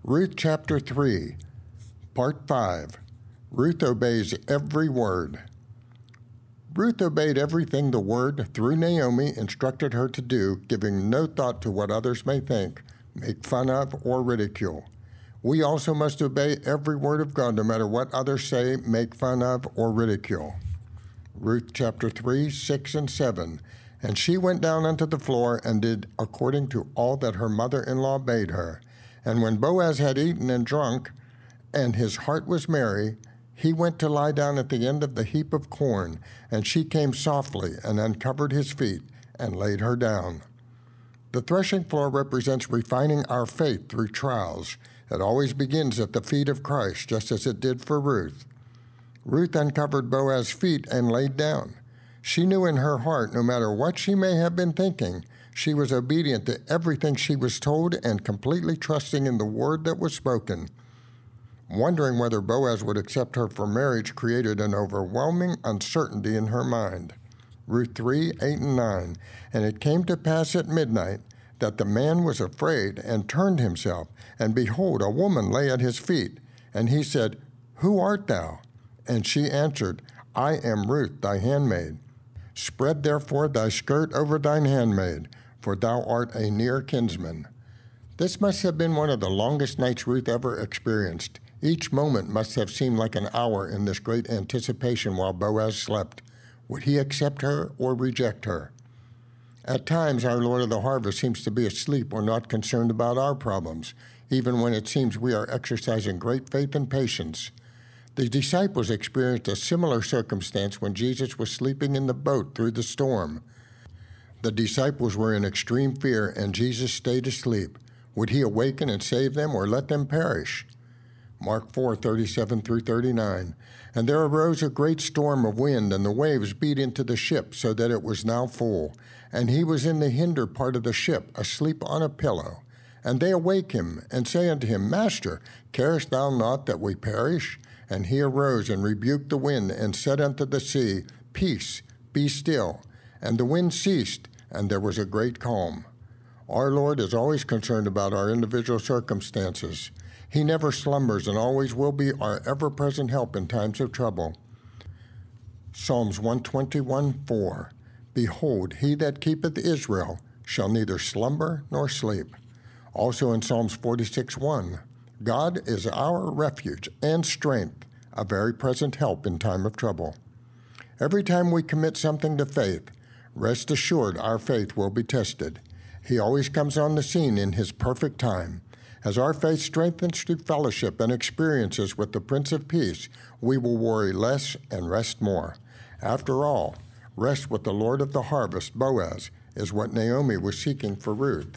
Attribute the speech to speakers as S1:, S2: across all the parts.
S1: Ruth chapter 3, part 5. Ruth obeys every word. Ruth obeyed everything the word, through Naomi, instructed her to do, giving no thought to what others may think, make fun of, or ridicule. We also must obey every word of God, no matter what others say, make fun of, or ridicule. Ruth chapter 3, 6 and 7. And she went down unto the floor and did according to all that her mother-in-law bade her. And when Boaz had eaten and drunk, and his heart was merry, he went to lie down at the end of the heap of corn, and she came softly and uncovered his feet and laid her down. The threshing floor represents refining our faith through trials. It always begins at the feet of Christ, just as it did for Ruth. Ruth uncovered Boaz's feet and laid down. She knew in her heart, no matter what she may have been thinking, she was obedient to everything she was told and completely trusting in the word that was spoken. Wondering whether Boaz would accept her for marriage created an overwhelming uncertainty in her mind. Ruth 3, 8 and 9. And it came to pass at midnight that the man was afraid and turned himself, and behold, a woman lay at his feet. And he said, Who art thou? And she answered, I am Ruth, thy handmaid. Spread therefore thy skirt over thine handmaid, for thou art a near kinsman. This must have been one of the longest nights Ruth ever experienced. Each moment must have seemed like an hour in this great anticipation while Boaz slept. Would he accept her or reject her? At times, our Lord of the harvest seems to be asleep or not concerned about our problems, even when it seems we are exercising great faith and patience. The disciples experienced a similar circumstance when Jesus was sleeping in the boat through the storm. The disciples were in extreme fear, and Jesus stayed asleep. Would he awaken and save them or let them perish? Mark 4, 37 through 39. And there arose a great storm of wind, and the waves beat into the ship, so that it was now full. And he was in the hinder part of the ship, asleep on a pillow. And they awake him, and say unto him, Master, carest thou not that we perish? And he arose and rebuked the wind, and said unto the sea, Peace, be still. And the wind ceased, and there was a great calm. Our Lord is always concerned about our individual circumstances. He never slumbers and always will be our ever-present help in times of trouble. Psalms 121, 4. Behold, he that keepeth Israel shall neither slumber nor sleep. Also in Psalms 46, 1. God is our refuge and strength, a very present help in time of trouble. Every time we commit something to faith, rest assured our faith will be tested. He always comes on the scene in his perfect time. As our faith strengthens through fellowship and experiences with the Prince of Peace, we will worry less and rest more. After all, rest with the Lord of the harvest, Boaz, is what Naomi was seeking for Ruth.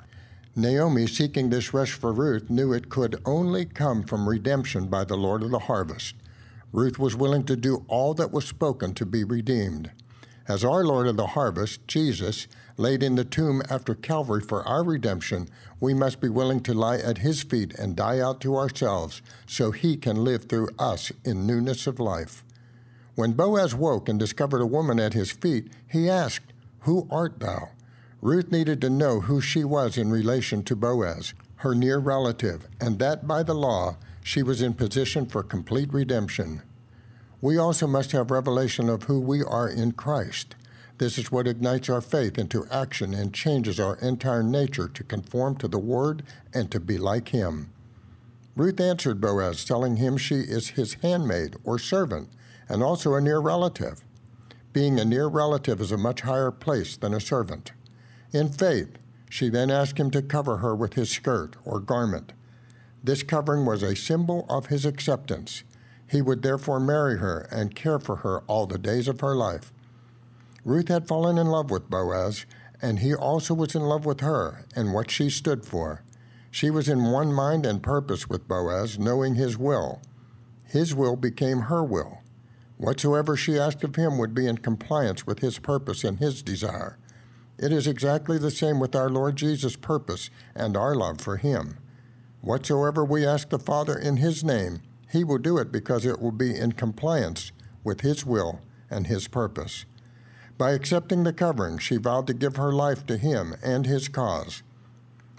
S1: Naomi, seeking this rest for Ruth, knew it could only come from redemption by the Lord of the harvest. Ruth was willing to do all that was spoken to be redeemed. As our Lord of the harvest, Jesus, laid in the tomb after Calvary for our redemption, we must be willing to lie at his feet and die out to ourselves so he can live through us in newness of life. When Boaz woke and discovered a woman at his feet, he asked, Who art thou? Ruth needed to know who she was in relation to Boaz, her near relative, and that by the law, she was in position for complete redemption. We also must have revelation of who we are in Christ. This is what ignites our faith into action and changes our entire nature to conform to the Word and to be like him. Ruth answered Boaz, telling him she is his handmaid or servant, and also a near relative. Being a near relative is a much higher place than a servant. In faith, she then asked him to cover her with his skirt or garment. This covering was a symbol of his acceptance. He would therefore marry her and care for her all the days of her life. Ruth had fallen in love with Boaz, and he also was in love with her and what she stood for. She was in one mind and purpose with Boaz, knowing his will. His will became her will. Whatsoever she asked of him would be in compliance with his purpose and his desire. It is exactly the same with our Lord Jesus' purpose and our love for him. Whatsoever we ask the Father in his name, he will do it because it will be in compliance with his will and his purpose. By accepting the covering, she vowed to give her life to him and his cause.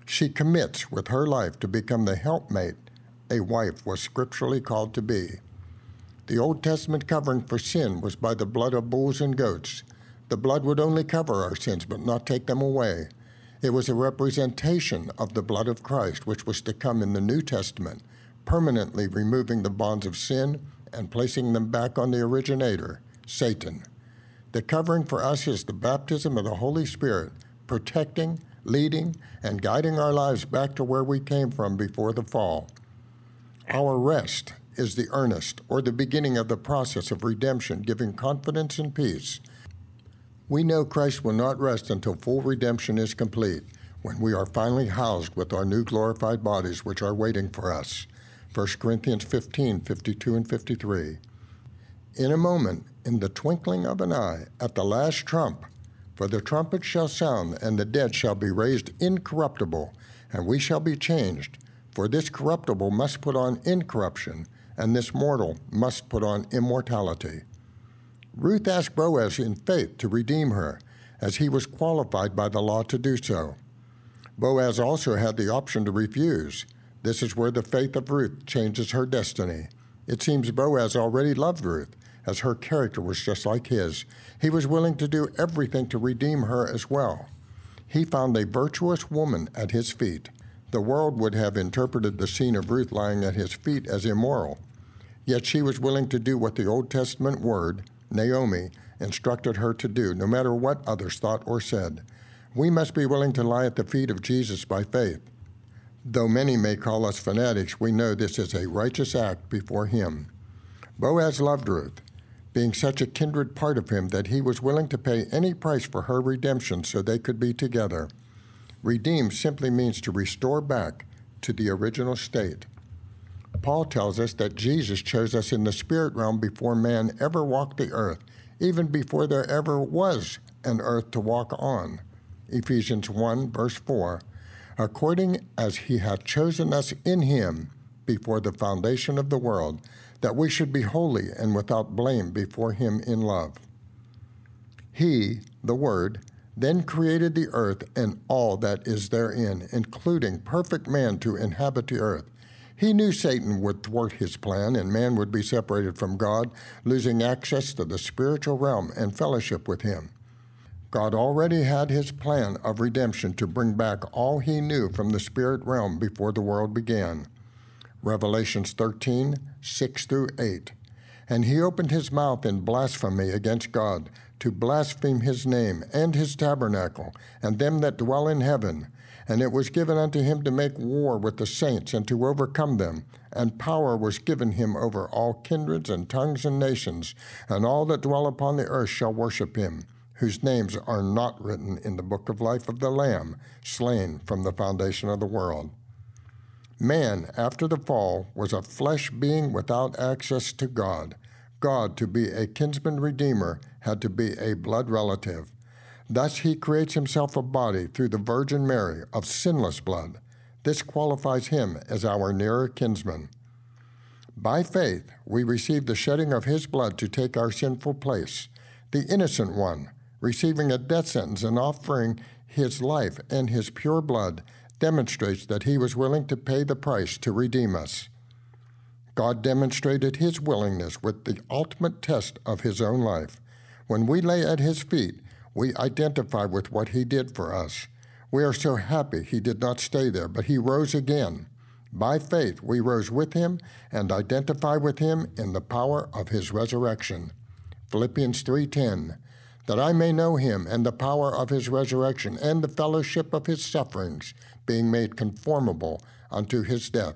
S1: She commits with her life to become the helpmate a wife was scripturally called to be. The Old Testament covering for sin was by the blood of bulls and goats. The blood would only cover our sins, but not take them away. It was a representation of the blood of Christ, which was to come in the New Testament, permanently removing the bonds of sin and placing them back on the originator, Satan. The covering for us is the baptism of the Holy Spirit, protecting, leading, and guiding our lives back to where we came from before the fall. Our rest is the earnest or the beginning of the process of redemption, giving confidence and peace. We know Christ will not rest until full redemption is complete, when we are finally housed with our new glorified bodies which are waiting for us. 1 Corinthians 15, 52 and 53. In a moment, in the twinkling of an eye, at the last trump, for the trumpet shall sound, and the dead shall be raised incorruptible, and we shall be changed. For this corruptible must put on incorruption, and this mortal must put on immortality. Ruth asked Boaz in faith to redeem her, as he was qualified by the law to do so. Boaz also had the option to refuse. This is where the faith of Ruth changes her destiny. It seems Boaz already loved Ruth, as her character was just like his. He was willing to do everything to redeem her as well. He found a virtuous woman at his feet. The world would have interpreted the scene of Ruth lying at his feet as immoral. Yet she was willing to do what the Old Testament word, Naomi, instructed her to do, no matter what others thought or said. We must be willing to lie at the feet of Jesus by faith. Though many may call us fanatics, we know this is a righteous act before him. Boaz loved Ruth, being such a kindred part of him that he was willing to pay any price for her redemption so they could be together. Redeem simply means to restore back to the original state. Paul tells us that Jesus chose us in the spirit realm before man ever walked the earth, even before there ever was an earth to walk on. Ephesians 1, verse 4, according as he hath chosen us in him before the foundation of the world, that we should be holy and without blame before him in love. He, the Word, then created the earth and all that is therein, including perfect man to inhabit the earth. He knew Satan would thwart his plan and man would be separated from God, losing access to the spiritual realm and fellowship with him. God already had his plan of redemption to bring back all he knew from the spirit realm before the world began. Revelations 13, 6 through 8. And he opened his mouth in blasphemy against God, to blaspheme his name and his tabernacle, and them that dwell in heaven. And it was given unto him to make war with the saints and to overcome them. And power was given him over all kindreds and tongues and nations, and all that dwell upon the earth shall worship him, whose names are not written in the book of life of the Lamb, slain from the foundation of the world. Man, after the fall, was a flesh being without access to God. God, to be a kinsman redeemer, had to be a blood relative. Thus he creates himself a body through the Virgin Mary of sinless blood. This qualifies him as our nearer kinsman. By faith, we receive the shedding of his blood to take our sinful place, the innocent one, receiving a death sentence and offering his life and his pure blood, demonstrates that he was willing to pay the price to redeem us. God demonstrated his willingness with the ultimate test of his own life. When we lay at his feet, we identify with what he did for us. We are so happy he did not stay there, but he rose again. By faith, we rose with him and identify with him in the power of his resurrection. Philippians 3:10, that I may know him and the power of his resurrection and the fellowship of his sufferings, being made conformable unto his death.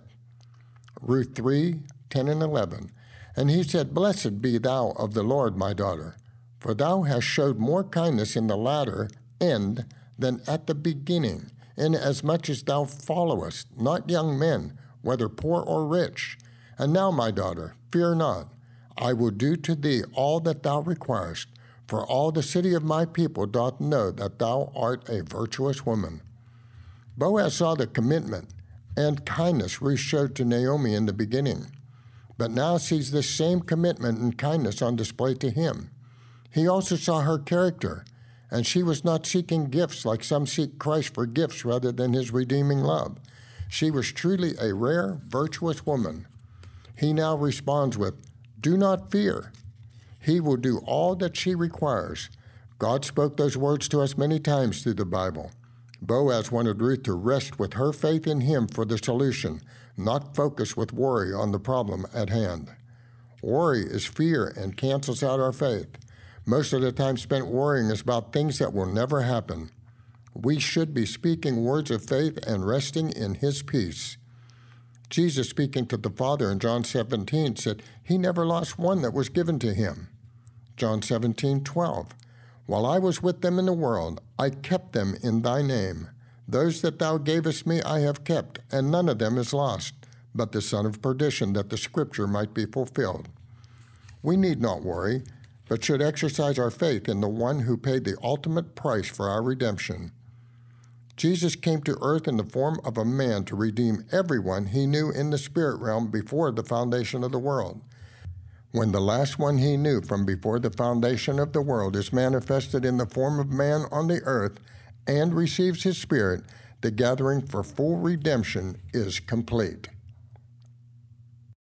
S1: Ruth 3:10 and 11, and he said, Blessed be thou of the Lord, my daughter, for thou hast showed more kindness in the latter end than at the beginning, inasmuch as thou followest not young men, whether poor or rich. And now, my daughter, fear not. I will do to thee all that thou requirest, for all the city of my people doth know that thou art a virtuous woman. Boaz saw the commitment and kindness Ruth showed to Naomi in the beginning, but now sees this same commitment and kindness on display to him. He also saw her character, And she was not seeking gifts like some seek Christ for gifts rather than his redeeming love. She was truly a rare, virtuous woman. He now responds with, "Do not fear. He will do all that she requires." God spoke those words to us many times through the Bible. Boaz wanted Ruth to rest with her faith in him for the solution, not focus with worry on the problem at hand. Worry is fear and cancels out our faith. Most of the time spent worrying is about things that will never happen. We should be speaking words of faith and resting in his peace. Jesus, speaking to the Father in John 17, said he never lost one that was given to him. John 17:12, "While I was with them in the world, I kept them in thy name. Those that thou gavest me I have kept, and none of them is lost, but the son of perdition, that the scripture might be fulfilled." We need not worry, but should exercise our faith in the one who paid the ultimate price for our redemption. Jesus came to earth in the form of a man to redeem everyone he knew in the spirit realm before the foundation of the world. When the last one he knew from before the foundation of the world is manifested in the form of man on the earth and receives his spirit, the gathering for full redemption is complete.